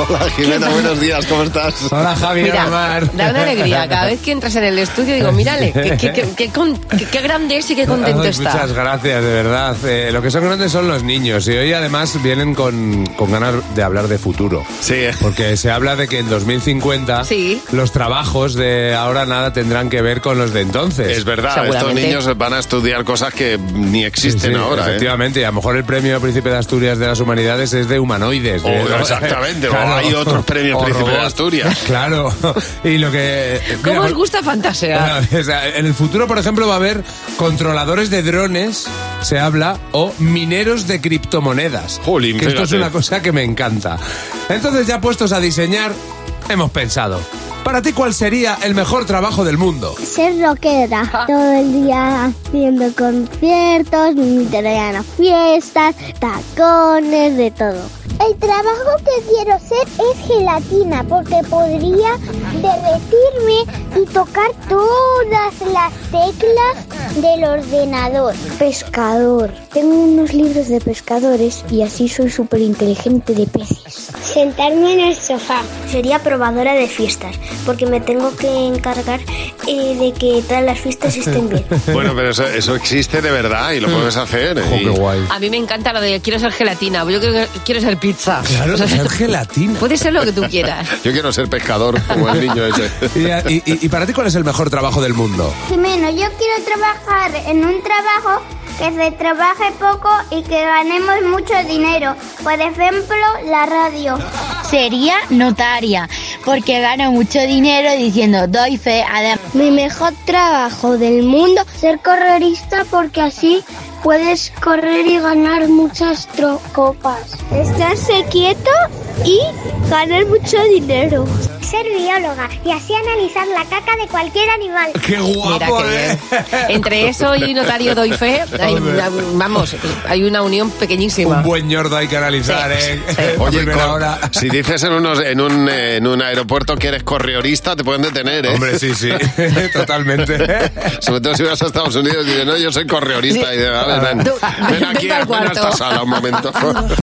Hola, Jimena, buenos días, ¿cómo estás? Hola, Javi. Mira, Mar. da una alegría. Cada vez que entras en el estudio digo, mírale, qué grande es y qué contento está. Muchas gracias, de verdad. Lo que son grandes son los niños y hoy además vienen con ganas de hablar de futuro. Sí. Porque se habla de que en 2050 Sí. los trabajos de ahora nada tendrán que ver con los de entonces. Es verdad, estos Seguramente. niños van a estudiar cosas que ni existen Sí, ahora. efectivamente, y a lo mejor el premio Príncipe de Asturias de las Humanidades es de humanoides. Exactamente, Claro. o hay otros premios O Príncipe de robots. Asturias. Claro, y lo que... ¿Cómo mira, os gusta fantasear? O sea, en el futuro, por ejemplo, va a haber controladores de drones, se habla, o mineros de criptomonedas. Jolín, que esto es fíjate. una cosa que me encanta. Entonces, ya puestos a diseñar, hemos pensado, para ti, ¿cuál sería el mejor trabajo del mundo? Ser rockera, todo el día haciendo conciertos, me traían a fiestas, tacones, de todo. El trabajo que quiero ser es gelatina, porque podría derretirme y tocar todas las teclas del ordenador. Pescador. Tengo unos libros de pescadores y así soy súper inteligente de peces. Sentarme en el sofá. Sería probadora de fiestas, porque me tengo que encargar de que todas las fiestas estén bien. Bueno, pero eso existe de verdad y lo puedes hacer. ¡Jo, qué guay! A mí me encanta lo de quiero ser gelatina, yo quiero ser pizza. Claro, O sea, ser gelatina. puede ser lo que tú quieras. Yo quiero ser pescador, como el niño ese. ¿Y para ti cuál es el mejor trabajo del mundo? Jimeno, yo quiero trabajar en un trabajo que se trabaje poco y que ganemos mucho dinero. Por ejemplo, la radio. Sería notaria, porque gano mucho dinero diciendo doy fe. Además, Mi mejor trabajo del mundo, ser corredorista, porque así puedes correr y ganar muchas copas. Estarse quieto y ganar mucho dinero. Ser bióloga y así analizar la caca de cualquier animal. ¡Qué guapo, Mira qué bien. Entre eso y notario doy fe, hay una unión pequeñísima. Un buen ñordo hay que analizar, Sí, ¿eh? sí. A Oye, primera hora. si dices en un aeropuerto que eres correorista, te pueden detener, ¿eh? Hombre, sí, totalmente. Sobre todo si vas a Estados Unidos y dices, no, yo soy correorista. Y dices, vale, ven Tú, aquí, vete al ven a esta cuarto. sala un momento.